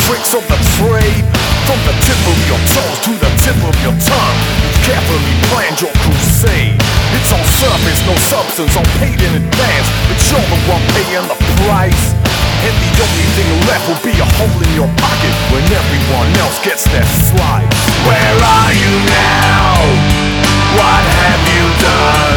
tricks of the trade. From the tip of your toes to the tip of your tongue, you've carefully planned your crusade. It's all surface, no substance, all paid in advance, but you're the one paying the price. And the only thing left will be a hole in your pocket when everyone else gets their slice. Where are you now? What have you done?